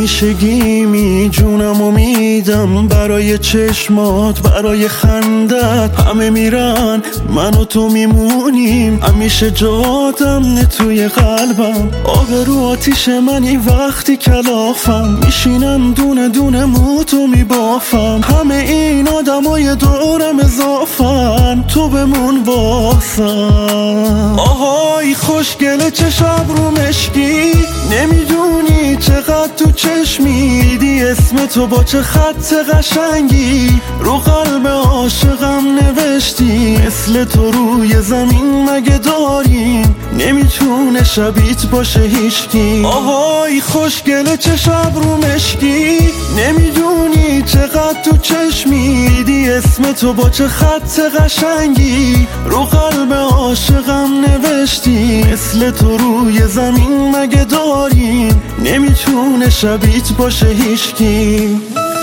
همیشگیمی جونم و میدم برای چشمات، برای خندت. همه میرن من و تو میمونیم، همیشه جاتم توی قلبم. آبرو آتیش منی وقتی کلافم، میشینم دونه دونه موتو میبافم. همه این آدمای دورم اضافن، تو بمون واسم. آهای خوشگله چه شب رو مشکی، نمیدونی چقدر تو چشمیدی. اسم تو با چه خط قشنگی رو قلب عاشقم نوشتی. مثل تو روی زمین مگه داریم، نمیتونه شبیت باشه هیچکی. آهای خوشگله چه شب رو مشکی، نمیدونی چقدر تو چشمیدی. اسم تو با چه خط قشنگی رو قلب عاشقم نوشتی. مثل تو روی زمین مگه داریم، نمیتونه شبیت باشه هیچکی.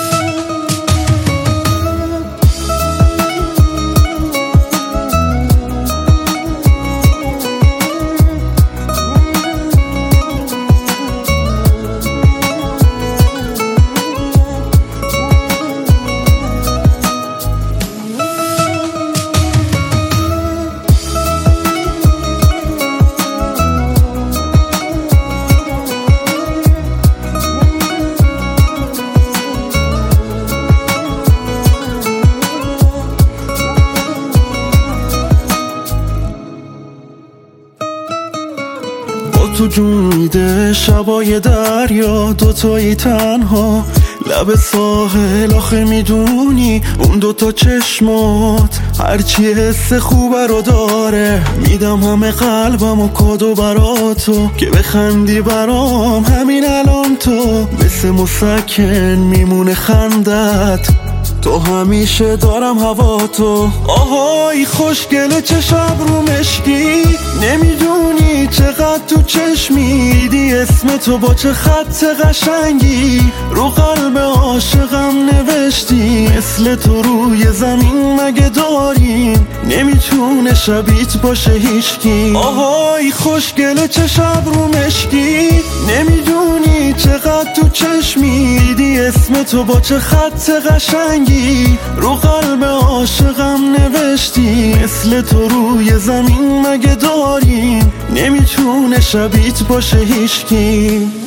تو جون میده شبای دریا، دوتایی تنها لب ساحل. آخه میدونی اون دوتا چشمات هرچی حس خوبه رو داره. میدم همه قلبم و کادو براتو که بخندی برام. همین الان تو مثل مسکن میمونه خندت، تو همیشه دارم هوا تو. آهای خوشگله چه شب رو مشکی، نمیدونی چقدر تو چشمیدی. اسم تو با چه خط قشنگی رو قلب عاشقم نوشتی. مثل تو روی زمین مگه داریم، نمیتونه شبیت باشه هیچکی. آهای خوشگله چه شب رو مشکی، نمیدونی چقدر تو چشمیدی. اسم تو با چه خط قشنگی رو قلب عاشقم نوشتی. مثل تو روی زمین مگه داریم، نمیتونه شبیت باشه هیچکی.